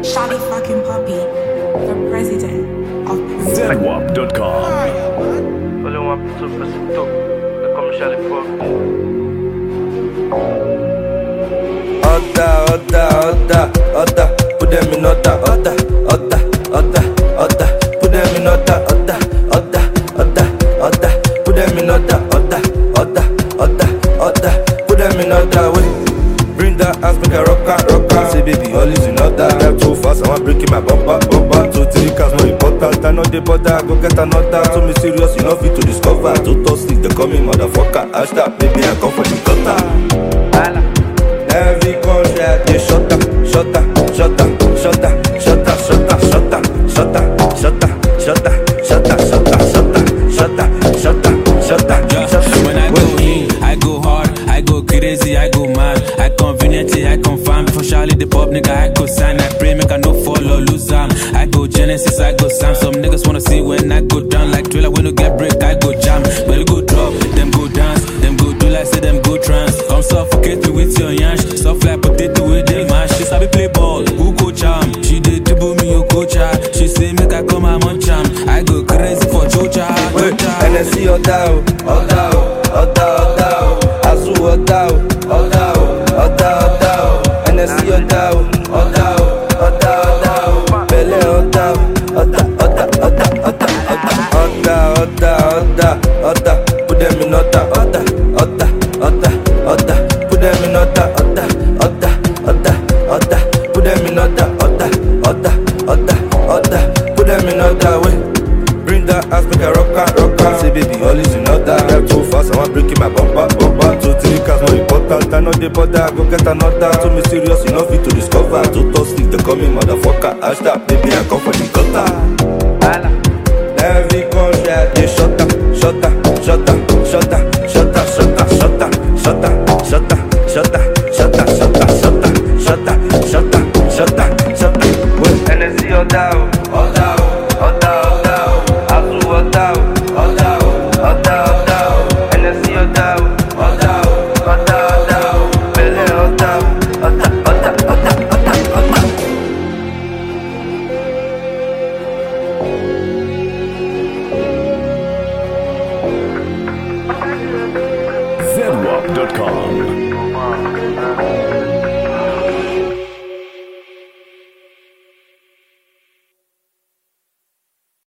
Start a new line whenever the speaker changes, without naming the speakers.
Shawty fucking puppy, the president of
ZWAP.com.
Only one person talk. They come Charlie Pop.
Oda, put them in order. Oda, put them in order. Oda, put them in order. Oda, put them in order. Wait, bring that ass, make a rocker. Say baby, all is in order. I'm too fast, I'm breaking my bumper. 2, 3 cars, no important. I know they bother, go get another. So me serious, you know fit to discover. 2 toss sleep, they call me motherfucker. Hashtag, baby, I come for the gutter. Every country I dey shut up.
When I go in, I go hard, I go crazy, I go mad. I conveniently, I confirm. Before Charlie the pop nigga, I go sign. I pray make I no fall or lose am. I go Genesis, I go Sam. Some niggas wanna see when I go down like Thriller. When you get break, I go jam. But you go drop, them go dance, them go do like say them go trance. Come suffocate me with your yansh, soft like potato with them mash. She sabi play ball, who go charm? She did dribble me, you coach her. She say make I come and munch am. I go crazy for Chocha.
NSC Oda, Azu Oda, NSC Oda, Bele Oda, put them in order. Put them in order. Put them in order. Put them in order. Wait, bring that ass, make a rocker. Say baby, all is in order. I'm too fast, I'm breaking my bumper. 2, 3 cars, no important. I know they bother, go get another. So me serious, you know fit to discover. 2 toss sleep, they call me motherfucker. Hashtag, baby, I come for the gutter. Every country I dey shut up. NSC Oda, Azu Oda, NSC Oda, Bele Oda.
ZWAP.com.